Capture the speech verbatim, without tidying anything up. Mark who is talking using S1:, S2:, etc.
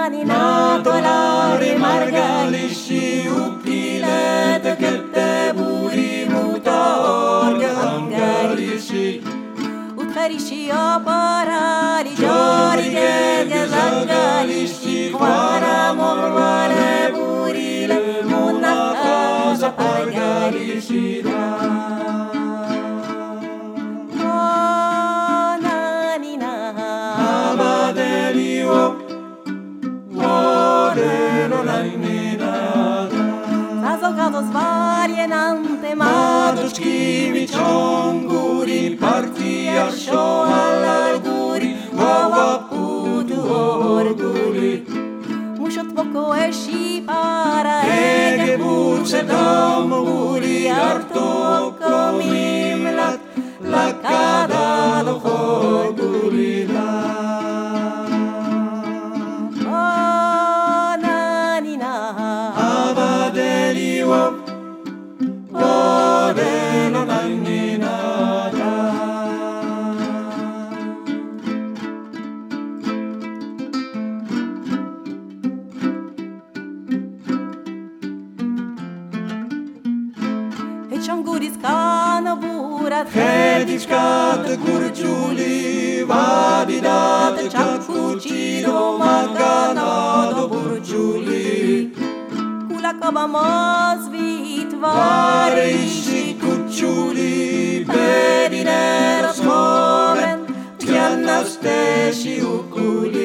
S1: natolari margalishi ukilet kette buri mutorga angarishi utkarishi aparali jori ge zangalishi kwara morwale burile munakaza pargalishi
S2: Svarienante
S1: Madushki mi chonguri parti asho all'alguri Wawa putu orguri
S2: Mushot boko eshi para
S1: Ege buce damuri arto komimlat La kada do choguri la
S2: Oh nanina
S1: Abadeli wop Hedička te kurčuli, vadida te čakuči do magana do burčuli.
S2: Kula kaba mazvi
S1: Variši kurčuli, bedine razhoven, tjana steši ukuli.